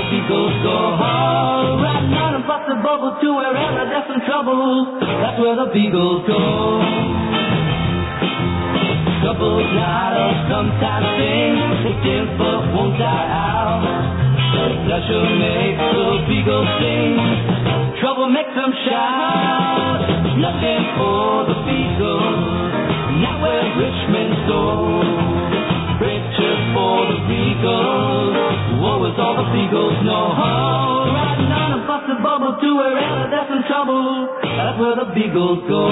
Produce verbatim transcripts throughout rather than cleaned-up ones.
beagles go. Riding on a busted bubble to wherever there's some trouble. That's where the beagles go. Trouble's not a sometimes thing. It is but won't die out. Pleasure makes the beagles sing. Trouble makes them shout. Nothing for the beagles. Not where rich men go. Riches for the beagles. Woe is all the beagles know. Riding on a busted bubble to wherever there's some trouble. That's where the beagles go.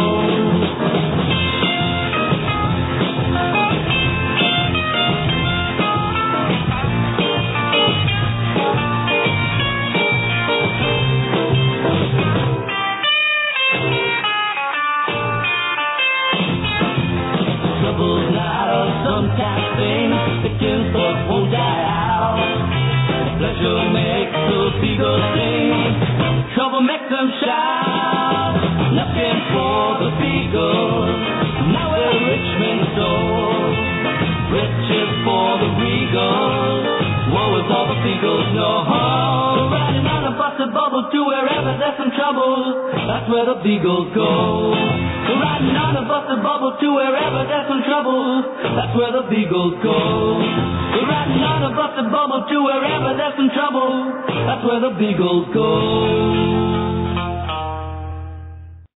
Trouble's not a sometimes thing. It kills but won't die out. Pleasure makes the beagles sing. Trouble makes them shout. Nothing for the beagles. Now where rich men sow. Riches for the regals. Woe is all the beagles know. Riding on a busted bubble to wherever there's some trouble. That's where the beagles go. Riding on a busted bubble to wherever there's some trouble. That's where the beagles go. Riding on a busted bubble to wherever there's some trouble. That's where the beagles go.